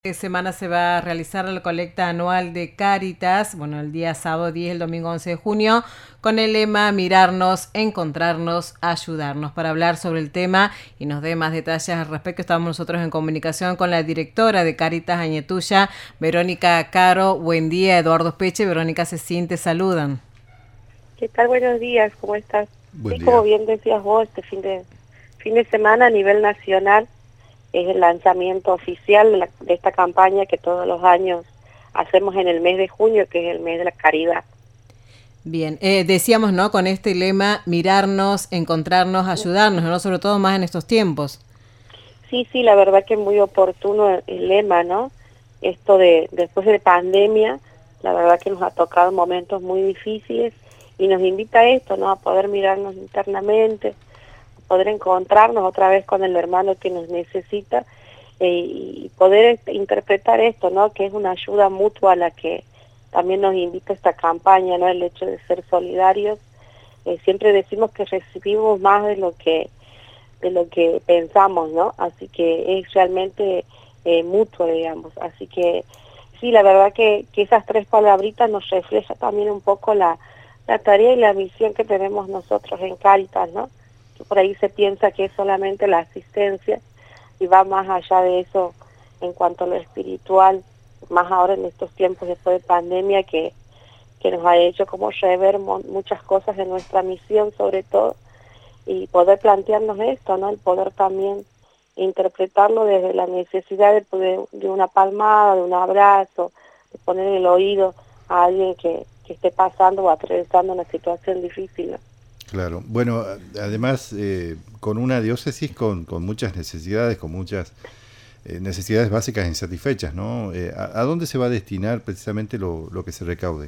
De semana se va a realizar la colecta anual de Cáritas, bueno, el día sábado 10, el domingo 11 de junio, con el lema Mirarnos, Encontrarnos, Ayudarnos. Para hablar sobre el tema y nos dé más detalles al respecto, estamos nosotros en comunicación con la directora de Cáritas Añetuya, Verónica Caro. Buen día, Eduardo Peche, Verónica Cecín, te saludan. ¿Qué tal? Buenos días, ¿cómo estás? Buen Sí, como día. bien decías vos, este fin de semana a nivel nacional es el lanzamiento oficial de esta campaña que todos los años hacemos en el mes de junio, que es el mes de la caridad. Bien, decíamos, ¿no? Con este lema, mirarnos, encontrarnos, ayudarnos, ¿no? Sobre todo más en estos tiempos. Sí, la verdad que es muy oportuno el lema, ¿no? Esto de después de pandemia, la verdad que nos ha tocado momentos muy difíciles y nos invita a esto, ¿no? A poder mirarnos internamente, poder encontrarnos otra vez con el hermano que nos necesita y poder interpretar esto, ¿no? Que es una ayuda mutua a la que también nos invita esta campaña, ¿no? El hecho de ser solidarios. Siempre decimos que recibimos más de lo que pensamos, ¿no? Así que es realmente mutuo, digamos. Así que sí, la verdad que esas tres palabritas nos refleja también un poco la tarea y la misión que tenemos nosotros en Cáritas, ¿no? Que por ahí se piensa que es solamente la asistencia y va más allá de eso en cuanto a lo espiritual, más ahora en estos tiempos después de pandemia que nos ha hecho como rever muchas cosas de nuestra misión sobre todo y poder plantearnos esto, ¿no? El poder también interpretarlo desde la necesidad de una palmada, de un abrazo, de poner el oído a alguien que esté pasando o atravesando una situación difícil, ¿no? Claro. Bueno, además, con una diócesis con muchas necesidades, con muchas necesidades básicas insatisfechas, ¿no? ¿A dónde se va a destinar precisamente lo que se recaude?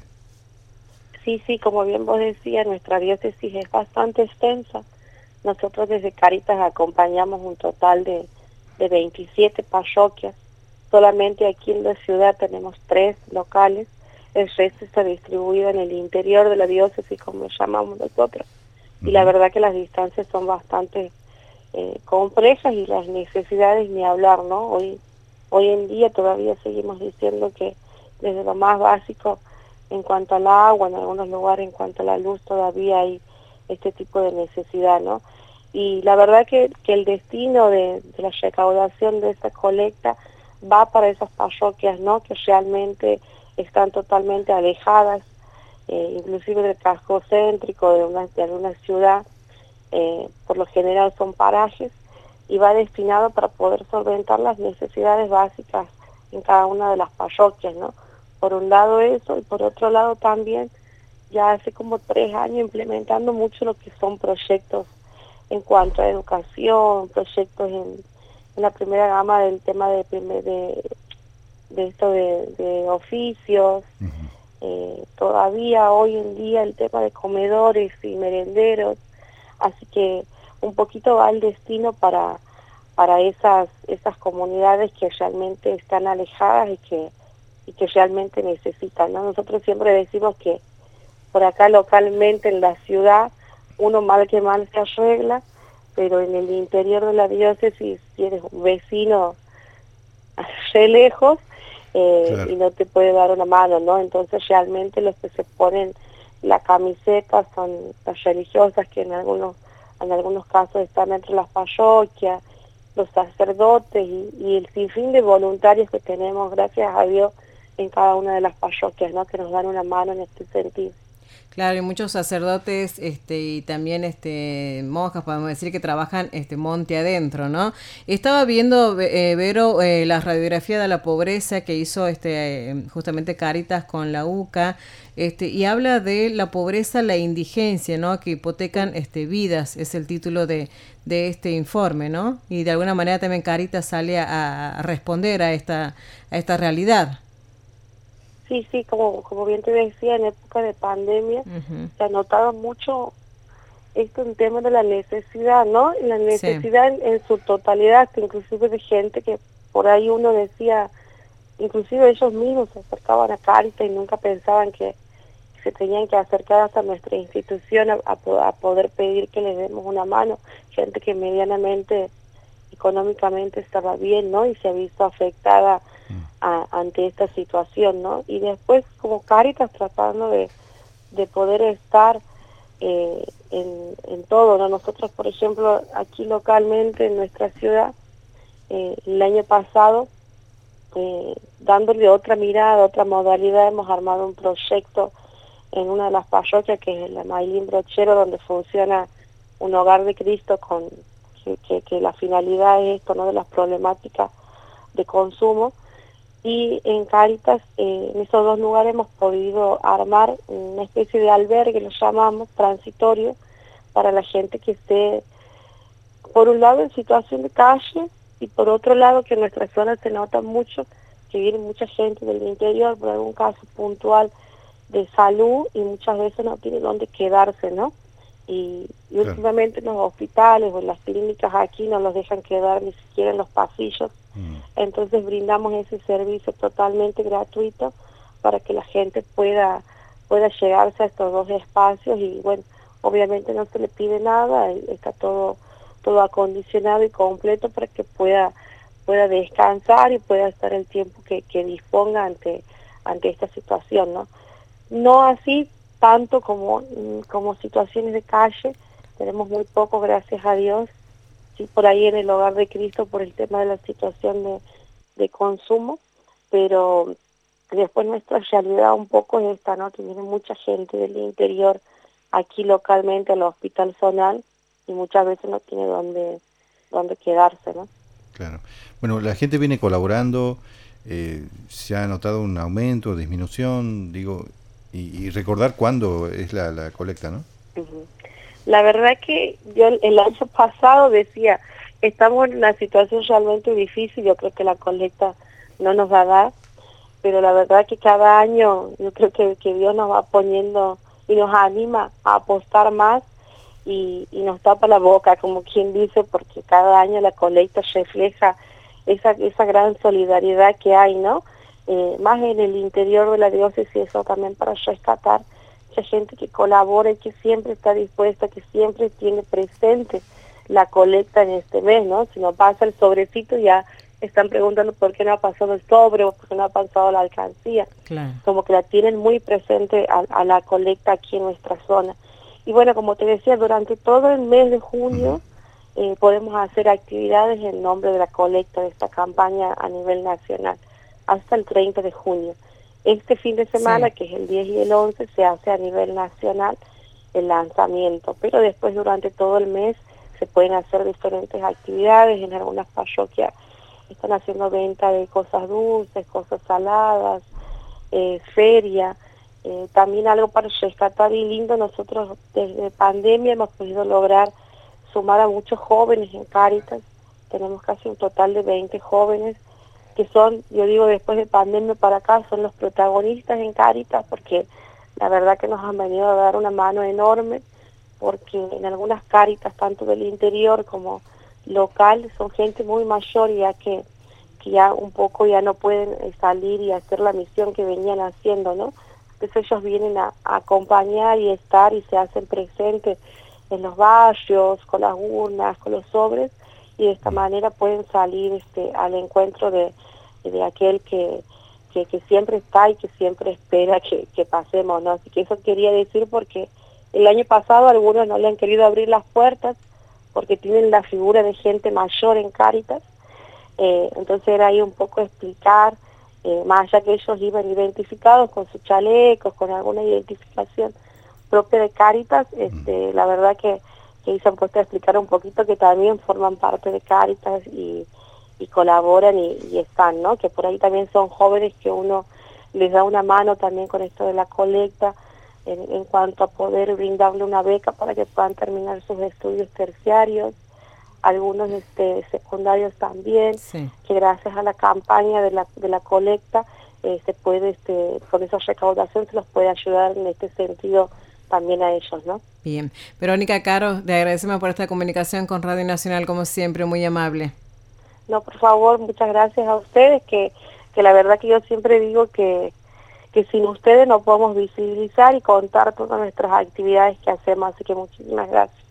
Sí, como bien vos decías, nuestra diócesis es bastante extensa. Nosotros desde Cáritas acompañamos un total de 27 parroquias. Solamente aquí en la ciudad tenemos 3 locales. El resto está distribuido en el interior de la diócesis, como llamamos nosotros. Y la verdad que las distancias son bastante complejas y las necesidades ni hablar, ¿no? Hoy en día todavía seguimos diciendo que desde lo más básico en cuanto al agua, en algunos lugares en cuanto a la luz todavía hay este tipo de necesidad, ¿no? Y la verdad que el destino de la recaudación de esta colecta va para esas parroquias, ¿no? Que realmente están totalmente alejadas, inclusive del casco céntrico de alguna ciudad, por lo general son parajes, y va destinado para poder solventar las necesidades básicas en cada una de las parroquias, ¿no? Por un lado eso, y por otro lado también, ya hace como 3 años implementando mucho lo que son proyectos en cuanto a educación, proyectos en la primera gama del tema de esto de oficios. Todavía hoy en día el tema de comedores y merenderos, así que un poquito va el destino para esas comunidades que realmente están alejadas y que realmente necesitan, ¿no? Nosotros siempre decimos que por acá localmente en la ciudad uno mal que mal se arregla, pero en el interior de la diócesis si eres un vecino re lejos Claro. y no te puede dar una mano, ¿no? Entonces realmente los que se ponen la camiseta son las religiosas que en algunos casos están entre las parroquias, los sacerdotes y el sinfín de voluntarios que tenemos, gracias a Dios, en cada una de las parroquias, ¿no? Que nos dan una mano en este sentido. Claro, y muchos sacerdotes y también monjas, podemos decir, que trabajan monte adentro, ¿no? Estaba viendo, Vero, la radiografía de la pobreza que hizo justamente Cáritas con la UCA, y habla de la pobreza, la indigencia, ¿no? Que hipotecan vidas, es el título de este informe, ¿no? Y de alguna manera también Cáritas sale a responder a esta realidad. Sí, como bien te decía, en época de pandemia se ha notado mucho esto en tema de la necesidad, ¿no? La Sí. necesidad en su totalidad, inclusive de gente que por ahí uno decía, inclusive ellos mismos se acercaban a Cáritas y nunca pensaban que se tenían que acercar hasta nuestra institución a poder pedir que les demos una mano, gente que medianamente económicamente estaba bien, ¿no? Y se ha visto afectada ante esta situación, ¿no? Y después como Cáritas tratando de poder estar en todo, ¿no? Nosotros, por ejemplo, aquí localmente en nuestra ciudad, el año pasado, dándole otra mirada, otra modalidad, hemos armado un proyecto en una de las parroquias, que es la Mailín Brochero, donde funciona un hogar de Cristo con que la finalidad es esto, ¿no? De las problemáticas de consumo. Y en Cáritas, en esos dos lugares hemos podido armar una especie de albergue, lo llamamos, transitorio, para la gente que esté, por un lado, en situación de calle, y por otro lado, que en nuestra zona se nota mucho que viene mucha gente del interior por algún caso puntual de salud, y muchas veces no tiene dónde quedarse, ¿no? Y últimamente en los hospitales o en las clínicas aquí no los dejan quedar ni siquiera en los pasillos. Entonces brindamos ese servicio totalmente gratuito para que la gente pueda llegarse a estos dos espacios, y bueno, obviamente no se le pide nada, está todo acondicionado y completo para que pueda descansar y pueda estar el tiempo que disponga ante esta situación, ¿no? No así tanto como situaciones de calle, tenemos muy poco, gracias a Dios, sí, por ahí en el hogar de Cristo por el tema de la situación de consumo, pero después nuestra realidad un poco es esta, ¿no? Que viene mucha gente del interior aquí localmente al hospital zonal y muchas veces no tiene dónde quedarse, ¿no? Claro. Bueno, la gente viene colaborando, se ha notado un aumento, disminución, digo, y recordar cuándo es la colecta, ¿no? Uh-huh. La verdad que yo el año pasado decía, estamos en una situación realmente difícil, yo creo que la colecta no nos va a dar, pero la verdad que cada año yo creo que Dios nos va poniendo y nos anima a apostar más y nos tapa la boca, como quien dice, porque cada año la colecta refleja esa gran solidaridad que hay, ¿no? Más en el interior de la diócesis, eso también para rescatar mucha gente que colabora y que siempre está dispuesta, que siempre tiene presente la colecta en este mes, ¿no? Si no pasa el sobrecito, ya están preguntando por qué no ha pasado el sobre o por qué no ha pasado la alcancía. Claro. Como que la tienen muy presente a la colecta aquí en nuestra zona. Y bueno, como te decía, durante todo el mes de junio podemos hacer actividades en nombre de la colecta de esta campaña a nivel nacional, hasta el 30 de junio. Este fin de semana, sí, que es el 10 y el 11, se hace a nivel nacional el lanzamiento, pero después durante todo el mes se pueden hacer diferentes actividades. En algunas parroquias están haciendo venta de cosas dulces, cosas saladas, feria, también algo para rescatar y lindo. Nosotros desde pandemia hemos podido lograr sumar a muchos jóvenes en Cáritas, tenemos casi un total de 20 jóvenes que son, yo digo, después de pandemia para acá, son los protagonistas en Cáritas, porque la verdad que nos han venido a dar una mano enorme, porque en algunas Cáritas, tanto del interior como local, son gente muy mayor, ya que ya un poco ya no pueden salir y hacer la misión que venían haciendo, ¿no? Entonces ellos vienen a acompañar y estar y se hacen presentes en los barrios, con las urnas, con los sobres, y de esta manera pueden salir al encuentro de aquel que siempre está y que siempre espera que pasemos, ¿no? Así que eso quería decir, porque el año pasado algunos no le han querido abrir las puertas porque tienen la figura de gente mayor en Cáritas, entonces era ahí un poco explicar, más allá que ellos iban identificados con sus chalecos, con alguna identificación propia de Cáritas, la verdad que se han puesto a explicar un poquito que también forman parte de Cáritas y colaboran y están, ¿no? Que por ahí también son jóvenes que uno les da una mano también con esto de la colecta, en cuanto a poder brindarle una beca para que puedan terminar sus estudios terciarios, algunos secundarios también, sí, que gracias a la campaña de la colecta se puede, con esa recaudación se los puede ayudar en este sentido también a ellos, ¿no? Bien. Verónica Caro, te agradecemos por esta comunicación con Radio Nacional, como siempre, muy amable. No, por favor, muchas gracias a ustedes, que la verdad que yo siempre digo que sin ustedes no podemos visibilizar y contar todas nuestras actividades que hacemos, así que muchísimas gracias.